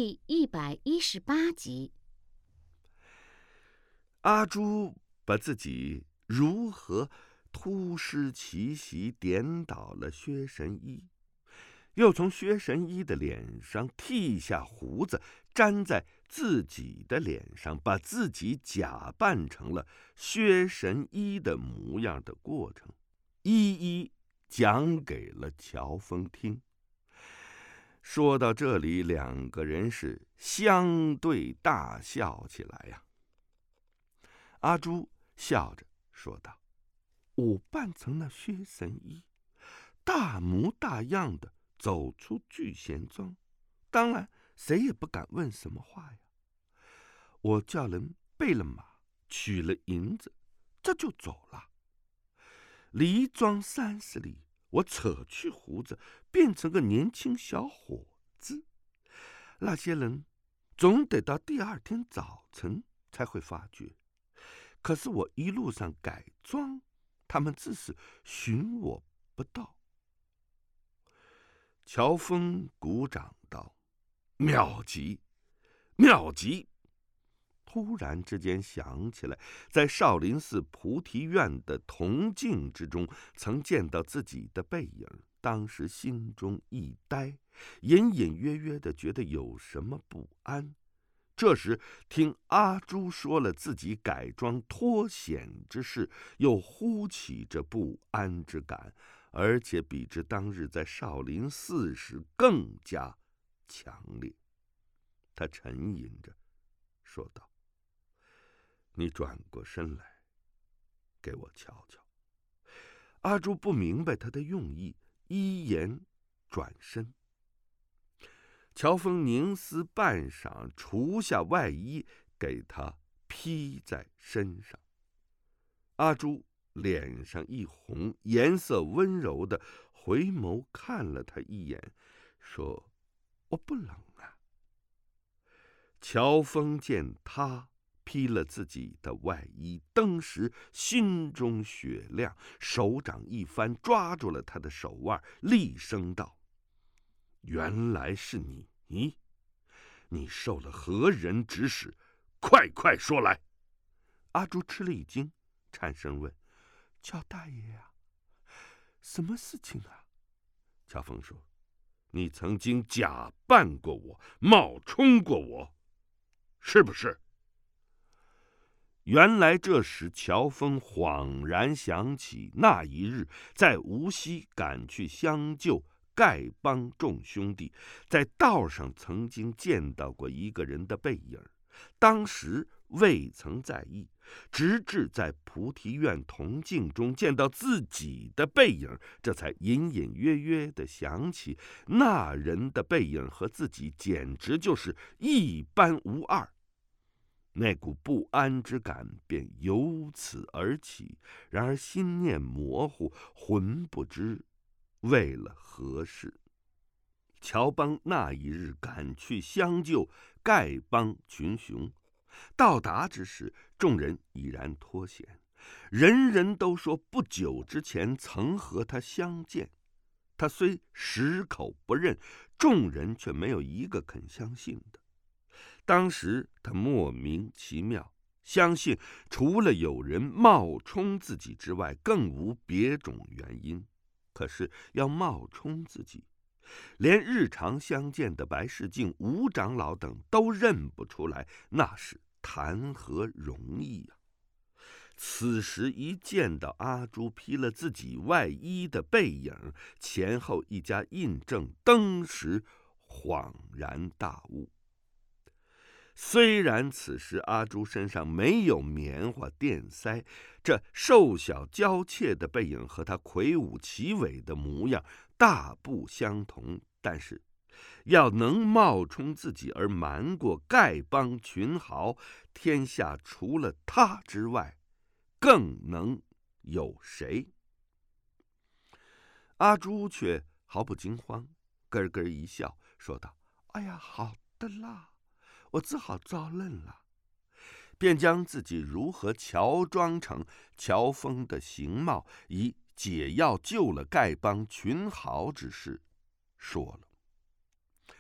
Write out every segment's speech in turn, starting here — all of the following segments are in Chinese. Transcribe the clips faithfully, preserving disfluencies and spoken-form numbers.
第一百一十八集。 阿朱把自己如何突施奇袭颠倒了薛神医，又从薛神医的脸上剃下胡子，粘在自己的脸上，把自己假扮成了薛神医的模样的过程，一一讲给了乔峰听。说到这里，两个人是相对大笑起来呀。阿朱笑着说道：“我扮成了薛神医，大模大样的走出聚贤庄，当然谁也不敢问什么话呀。我叫人备了马，取了银子，这就走了。离庄三十里，我扯去胡子，变成个年轻小伙子。那些人总得到第二天早晨才会发觉。可是我一路上改装，他们自是寻我不到。”乔峰鼓掌道：“妙极，妙极！”突然之间想起来，在少林寺菩提院的铜镜之中，曾见到自己的背影，当时心中一呆，隐隐约约的觉得有什么不安。这时听阿朱说了自己改装脱险之事，又忽起这不安之感，而且比之当日在少林寺时更加强烈。他沉吟着说道：“你转过身来，给我瞧瞧。”阿朱不明白他的用意，依言转身。乔峰凝思半晌，除下外衣给他披在身上。阿朱脸上一红，颜色温柔的回眸看了他一眼，说：“我不冷啊。”乔峰见他披了自己的外衣，登时心中雪亮，手掌一翻，抓住了他的手腕，厉声道：“原来是你！你受了何人指使？快快说来！”阿朱吃了一惊，颤声问：“乔大爷呀、啊，什么事情啊？”乔峰说：“你曾经假扮过我，冒充过我，是不是？”原来这时乔峰恍然想起，那一日在无锡赶去相救丐帮众兄弟，在道上曾经见到过一个人的背影，当时未曾在意，直至在菩提院铜镜中见到自己的背影，这才隐隐约约地想起那人的背影和自己简直就是一般无二。那股不安之感便由此而起，然而心念模糊，魂不知为了何事。乔帮那一日赶去相救丐帮群雄，到达之时，众人已然脱险，人人都说不久之前曾和他相见。他虽矢口不认，众人却没有一个肯相信的。当时他莫名其妙，相信除了有人冒充自己之外，更无别种原因。可是要冒充自己，连日常相见的白世镜、吴长老等都认不出来，那是谈何容易呀、啊！此时一见到阿朱披了自己外衣的背影，前后一家印证，登时恍然大悟。虽然此时阿朱身上没有棉花垫腮，这瘦小娇怯的背影和他魁梧奇伟的模样大不相同，但是要能冒充自己而瞒过丐帮群豪，天下除了他之外，更能有谁？阿朱却毫不惊慌，咯咯一笑，说道：“哎呀，好的啦，我只好招认了。”便将自己如何乔装成乔峰的形貌，以解药救了丐帮群豪之事说了。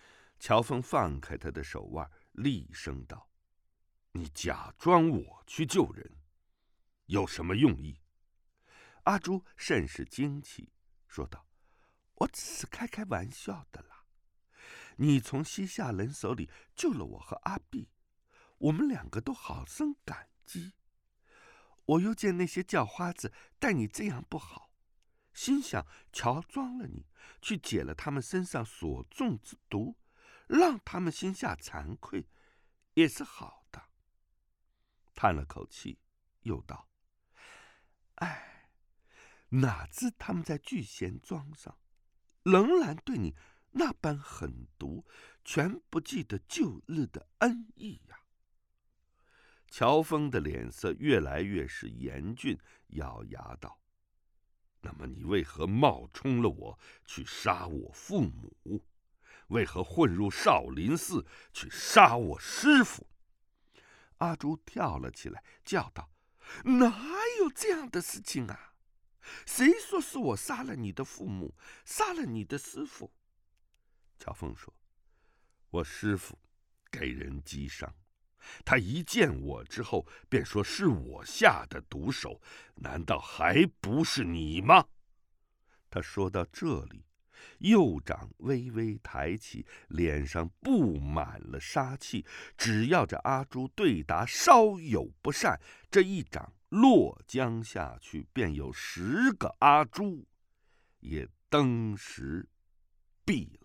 乔峰放开他的手腕，厉声道：“你假装我去救人，有什么用意？”阿朱甚是惊奇，说道：“我只是开开玩笑的啦。你从西夏人手里救了我和阿碧，我们两个都好生感激。我又见那些叫花子待你这样不好，心想乔装了你，去解了他们身上所中之毒，让他们心下惭愧，也是好的。”叹了口气，又道：“哎，哪知他们在聚贤庄上，仍然对你那般狠毒，全不记得旧日的恩义呀。”乔峰的脸色越来越是严峻，咬牙道：“那么你为何冒充了我去杀我父母？为何混入少林寺去杀我师父？”阿朱跳了起来，叫道：“哪有这样的事情啊？谁说是我杀了你的父母，杀了你的师父？”乔峰说：“我师父给人击伤，他一见我之后，便说是我下的毒手，难道还不是你吗？”他说到这里，右掌微微抬起，脸上布满了杀气，只要着阿朱对答稍有不善，这一掌落将下去，便有十个阿朱也登时毙了。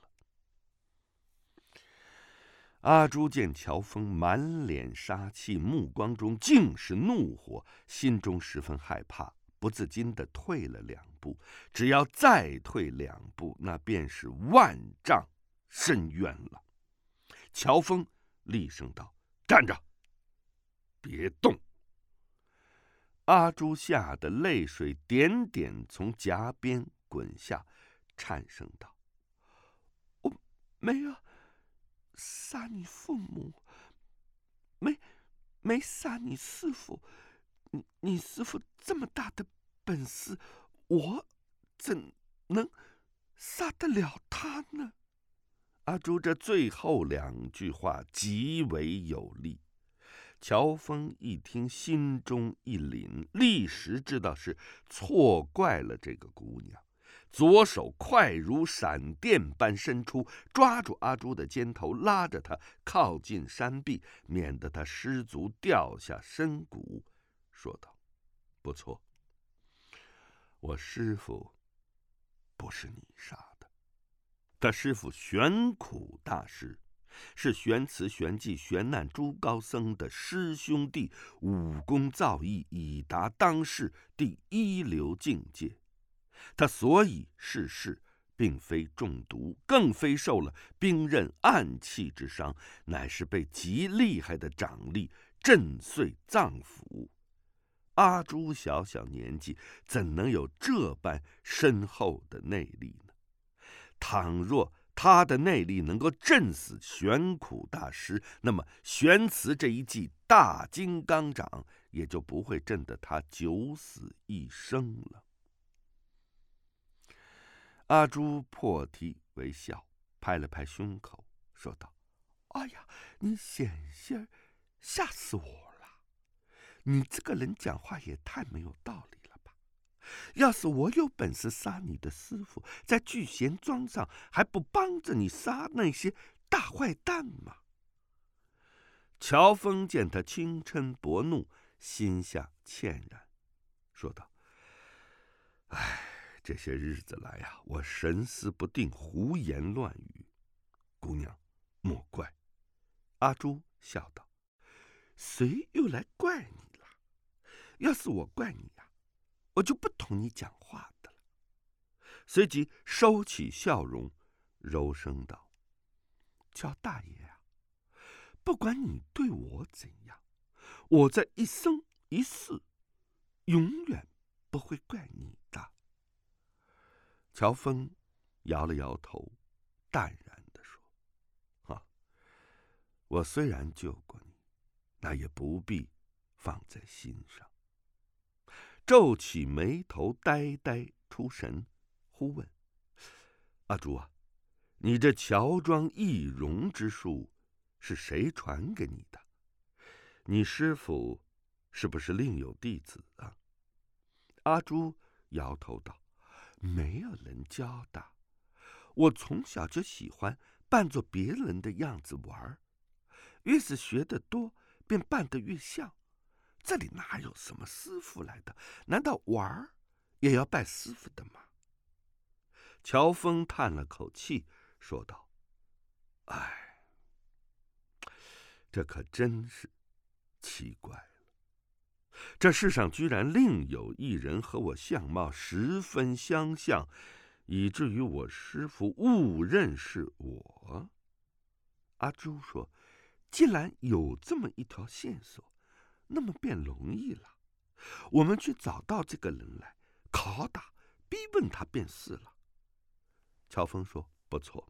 阿朱见乔峰满脸杀气，目光中尽是怒火，心中十分害怕，不自禁地退了两步。只要再退两步，那便是万丈深渊了。乔峰厉声道：“站着，别动！”阿朱吓得泪水点点从颊边滚下，颤声道：“我没有杀你父母，没没杀你师父。你你师父这么大的本事，我怎能杀得了他呢？”阿朱这最后两句话极为有力。乔峰一听，心中一凛，立时知道是错怪了这个姑娘，左手快如闪电般伸出，抓住阿朱的肩头，拉着她靠近山壁，免得她失足掉下深谷，说道：“不错，我师父不是你杀的。他师父玄苦大师，是玄慈、玄寂、玄难诸高僧的师兄弟，武功造诣已达当世第一流境界。他所以逝世，并非中毒，更非受了兵刃暗器之伤，乃是被极厉害的掌力震碎脏腑。阿朱小小年纪，怎能有这般深厚的内力呢？倘若他的内力能够震死玄苦大师，那么玄慈这一记大金刚掌也就不会震得他九死一生了。阿朱破涕为笑，拍了拍胸口，说道：“哎呀，你险些吓死我了！你这个人讲话也太没有道理了吧！要是我有本事杀你的师父，在聚贤庄上还不帮着你杀那些大坏蛋吗？”乔峰见他轻嗔薄怒，心下歉然，说道：“唉，这些日子来啊，我神思不定，胡言乱语，姑娘莫怪。”阿朱笑道：“谁又来怪你了？要是我怪你呀、啊，我就不同你讲话的了。”随即收起笑容，柔声道：“乔大爷啊，不管你对我怎样，我这一生一世永远不会怪你的。”乔峰摇了摇头，淡然地说：“啊，我虽然救过你，那也不必放在心上。”皱起眉头，呆呆出神，忽问：“阿朱啊， 你这乔装易容之术是谁传给你的？你师傅是不是另有弟子啊？”阿朱摇头道：“没有人教的，我从小就喜欢扮作别人的样子玩，越是学得多，便扮得越像。这里哪有什么师傅来的？难道玩也要拜师傅的吗？”乔峰叹了口气，说道：“哎，这可真是奇怪了。这世上居然另有一人和我相貌十分相像，以至于我师父误认是我。”阿朱说：“既然有这么一条线索，那么便容易了。我们去找到这个人来，拷打、逼问他便是了。”乔峰说：“不错，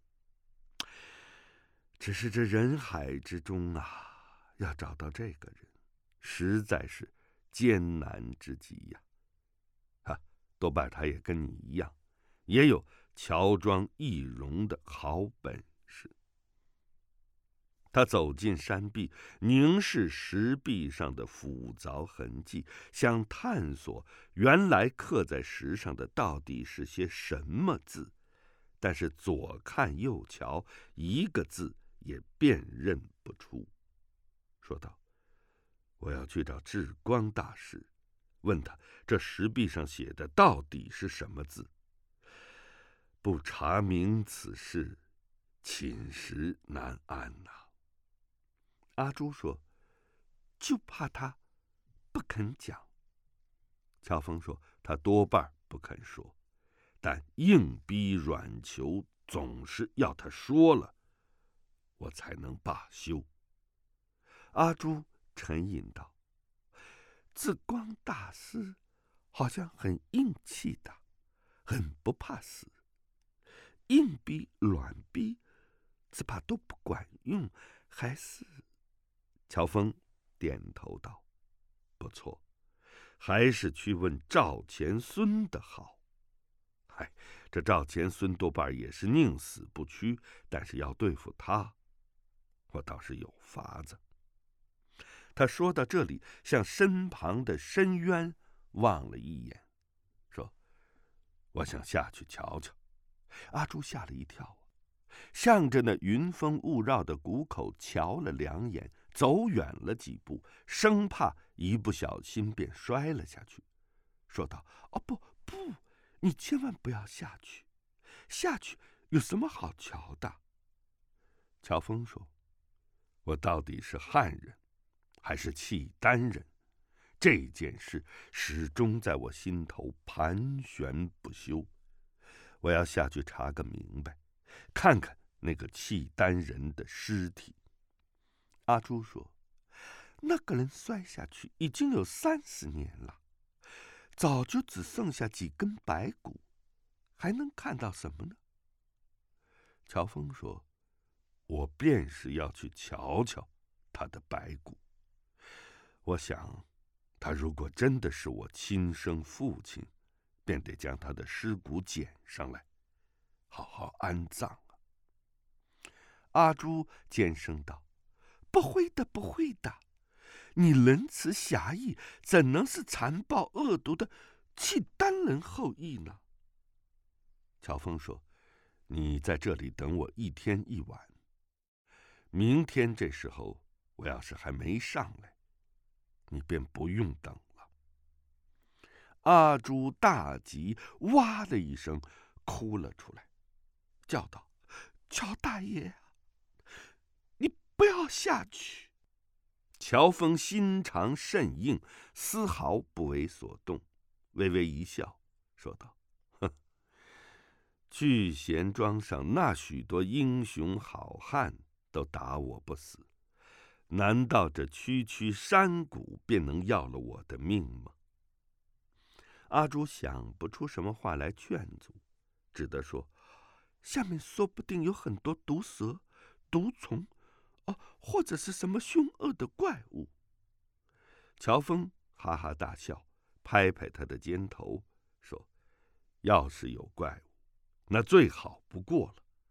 只是这人海之中啊，要找到这个人，实在是艰难之极呀。啊，多半他也跟你一样，也有乔装易容的好本事。”他走进山壁，凝视石壁上的斧凿痕迹，想探索原来刻在石上的到底是些什么字，但是左看右瞧，一个字也辨认不出。说道：“我要去找智光大师，问他这石壁上写的到底是什么字。不查明此事，寝食难安呐。”阿朱说：“就怕他不肯讲。”乔峰说：“他多半不肯说，但硬逼软求，总是要他说了，我才能罢休。”阿朱沉吟道：“智光大师好像很硬气的，很不怕死，硬逼软逼只怕都不管用，还是……”乔峰点头道：“不错，还是去问赵钱孙的好。嗨，这赵钱孙多半也是宁死不屈，但是要对付他，我倒是有法子。”他说到这里，向身旁的深渊望了一眼，说：“我想下去瞧瞧。”阿朱吓了一跳，向着那云峰雾绕的谷口瞧了两眼，走远了几步，生怕一不小心便摔了下去，说道：“哦，不不，你千万不要下去，下去有什么好瞧的？”乔峰说：“我到底是汉人，还是契丹人？这件事始终在我心头盘旋不休。我要下去查个明白，看看那个契丹人的尸体。”阿朱说：“那个人摔下去已经有三十年了，早就只剩下几根白骨，还能看到什么呢？”乔峰说：“我便是要去瞧瞧他的白骨。我想，他如果真的是我亲生父亲，便得将他的尸骨捡上来，好好安葬啊。”阿朱尖声道：“不会的，不会的，你仁慈侠义，怎能是残暴恶毒的契丹人后裔呢？”乔峰说：“你在这里等我一天一晚，明天这时候我要是还没上来，你便不用等了。”阿朱大急，哇的一声哭了出来，叫道：“乔大爷，你不要下去！”乔峰心肠甚硬，丝毫不为所动，微微一笑，说道：“哼，聚贤庄上那许多英雄好汉都打我不死，难道这区区山谷便能要了我的命吗？”阿朱想不出什么话来劝阻，只得说：“下面说不定有很多毒蛇、毒虫，哦，或者是什么凶恶的怪物。”乔峰哈哈大笑，拍拍他的肩头，说：“要是有怪物，那最好不过了。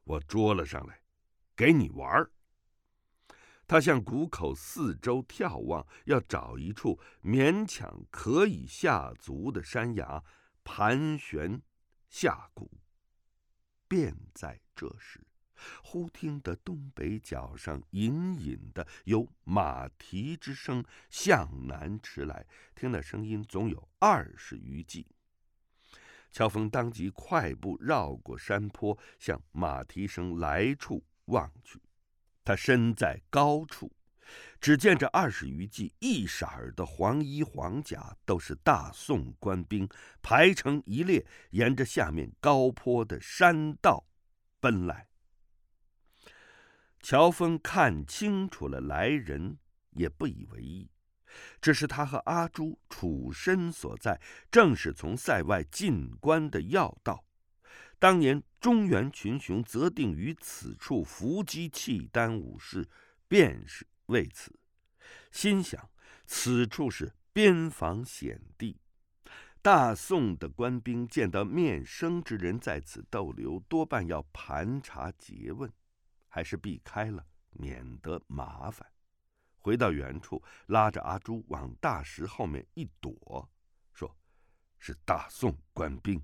我捉了上来，给你玩儿。他向谷口四周眺望，要找一处勉强可以下足的山崖，盘旋下谷。便在这时，忽听得东北角上隐隐的有马蹄之声向南驰来，听那声音总有二十余骑。乔峰当即快步绕过山坡，向马蹄声来处望去。他身在高处，只见这二十余骑一色儿的黄衣黄甲，都是大宋官兵，排成一列，沿着下面高坡的山道奔来。乔峰看清楚了来人，也不以为意。这是他和阿朱处身所在，正是从塞外进关的要道。当年中原群雄择定于此处伏击契丹武士，便是为此。心想此处是边防险地，大宋的官兵见到面生之人在此逗留，多半要盘查诘问，还是避开了，免得麻烦。回到原处，拉着阿朱往大石后面一躲，说是大宋官兵。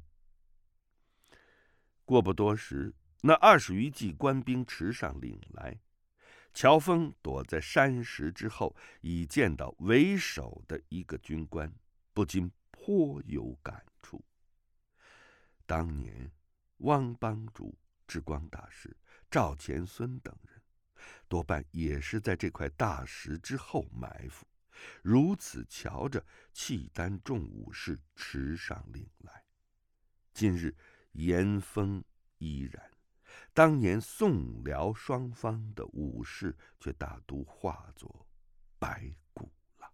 过不多时，那二十余骑官兵驰上岭来。乔峰躲在山石之后，已见到为首的一个军官，不禁颇有感触。当年汪帮主、智光大师、赵钱孙等人，多半也是在这块大石之后埋伏。如此瞧着，契丹众武士驰上岭来。今日严风依然，当年宋辽双方的武士却大都化作白骨了。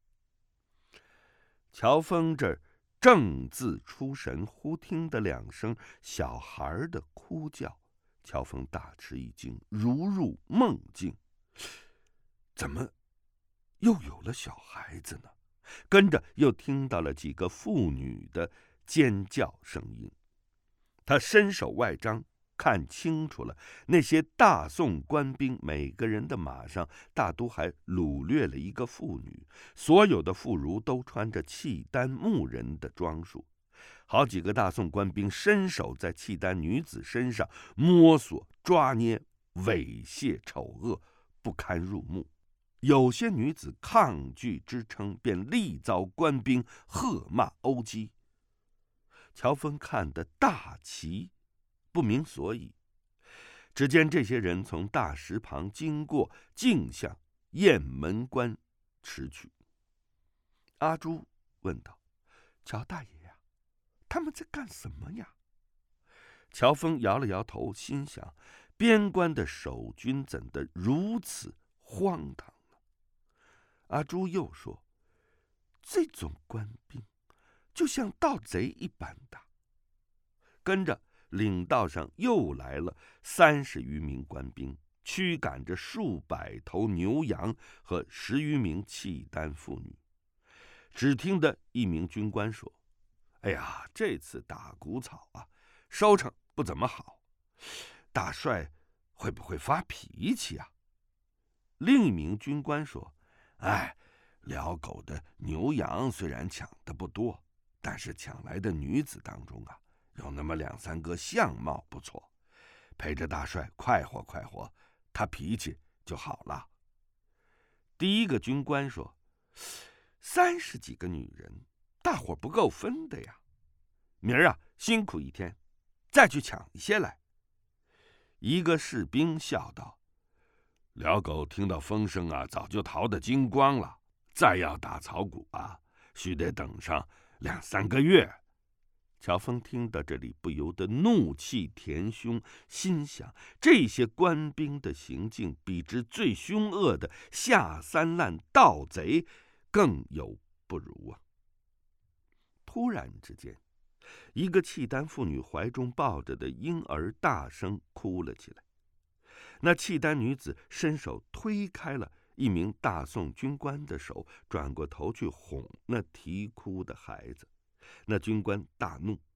乔峰这儿正自出神，忽听得两声小孩的哭叫。乔峰大吃一惊，如入梦境，怎么又有了小孩子呢？跟着又听到了几个妇女的尖叫声音。他伸手外张，看清楚了，那些大宋官兵每个人的马上大都还掳掠了一个妇女，所有的妇孺都穿着契丹牧人的装束。好几个大宋官兵伸手在契丹女子身上摸索抓捏，猥亵丑恶，不堪入目。有些女子抗拒支撑，便力遭官兵喝骂殴击。乔峰看得大奇，不明所以。只见这些人从大石旁经过，径向雁门关驰去。阿朱问道：“乔大爷呀，他们在干什么呀？”乔峰摇了摇头，心想：边关的守军怎的如此荒唐呢？阿朱又说：“这种官兵就像盗贼一般的。”跟着岭道上又来了三十余名官兵，驱赶着数百头牛羊和十余名契丹妇女。只听得一名军官说：“哎呀，这次打谷草啊，收成不怎么好，大帅会不会发脾气啊？”另一名军官说：“哎，辽狗的牛羊虽然抢得不多，但是抢来的女子当中啊，有那么两三个相貌不错，陪着大帅快活快活，他脾气就好了。”第一个军官说：“三十几个女人，大伙不够分的呀，明儿啊辛苦一天，再去抢一些来。”一个士兵笑道：“辽狗听到风声啊，早就逃得精光了，再要打草谷啊，须得等上两三个月。”乔峰听到这里，不由得怒气填胸，心想：这些官兵的行径，比之最凶恶的下三滥盗贼更有不如啊！突然之间，一个契丹妇女怀中抱着的婴儿大声哭了起来。那契丹女子伸手推开了一名大宋军官的手，转过头去哄那啼哭的孩子。那军官大怒，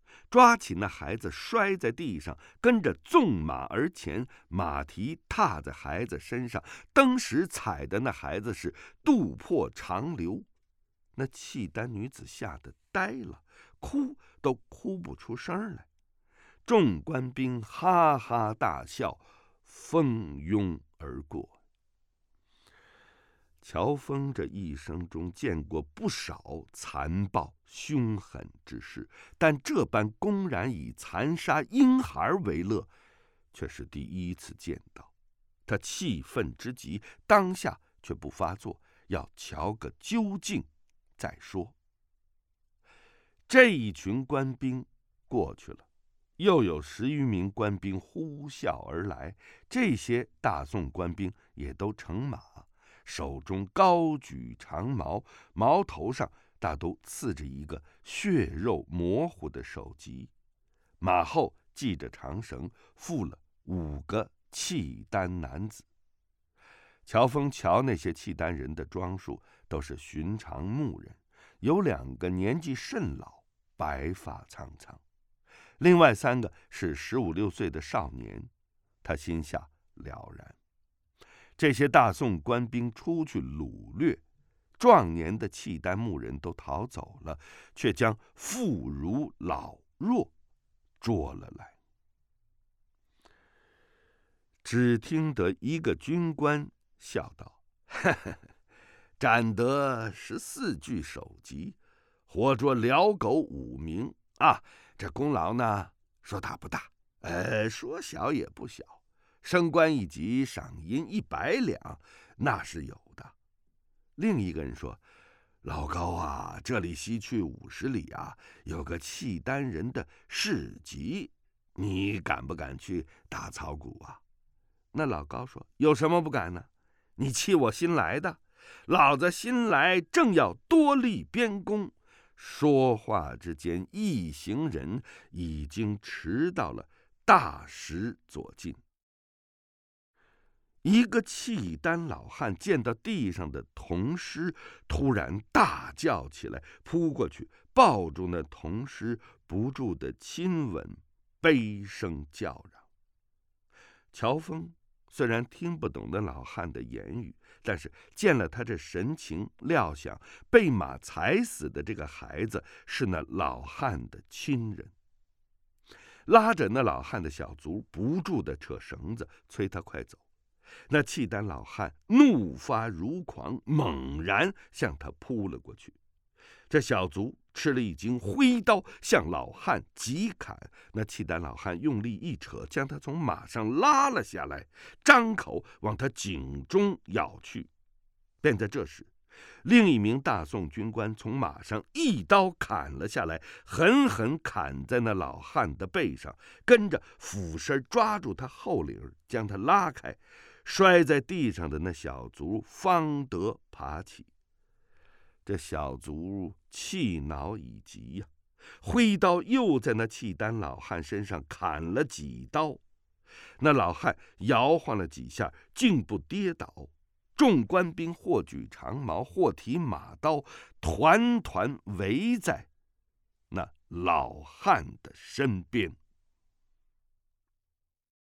抓起那孩子摔在地上，跟着纵马而前，马蹄踏在孩子身上，登时踩的那孩子是肚破肠流。那契丹女子吓得呆了，哭都哭不出声来。众官兵哈哈大笑，蜂拥而过。乔峰这一生中见过不少残暴凶狠之事，但这般公然以残杀婴孩为乐，却是第一次见到。他气愤之极，当下却不发作，要瞧个究竟再说。这一群官兵过去了，又有十余名官兵呼啸而来，这些大宋官兵也都乘马，手中高举长矛，矛头上大都刺着一个血肉模糊的首级，马后系着长绳，附了五个契丹男子。乔峰瞧那些契丹人的装束，都是寻常牧人，有两个年纪甚老，白发苍苍，另外三个是十五六岁的少年。他心下了然，这些大宋官兵出去掳掠，壮年的契丹牧人都逃走了，却将妇孺老弱捉了来。只听得一个军官笑道：“呵呵，斩得十四具首级，活捉辽狗五名啊！这功劳呢，说大不大，呃，说小也不小。升官一级，赏银一百两，那是有的。”另一个人说：“老高啊，这里西去五十里啊，有个契丹人的市集，你敢不敢去打草鼓啊？”那老高说：“有什么不敢呢？你气我新来的，老子新来正要多立边功。”说话之间，一行人已经迟到了大石左近。一个契丹老汉见到地上的铜尸，突然大叫起来，扑过去抱住那铜尸，不住的亲吻，悲声叫嚷。乔峰虽然听不懂那老汉的言语，但是见了他这神情，料想被马踩死的这个孩子是那老汉的亲人，拉着那老汉的小卒，不住的扯绳子，催他快走。那契丹老汉怒发如狂，猛然向他扑了过去。这小卒吃了一惊，挥刀向老汉急砍。那契丹老汉用力一扯，将他从马上拉了下来，张口往他颈中咬去。便在这时，另一名大宋军官从马上一刀砍了下来，狠狠砍在那老汉的背上，跟着俯身抓住他后领，将他拉开。摔在地上的那小卒方得爬起。这小卒气恼已极呀、啊，挥刀又在那契丹老汉身上砍了几刀。那老汉摇晃了几下，竟不跌倒。众官兵或举长矛，或提马刀，团团围在那老汉的身边。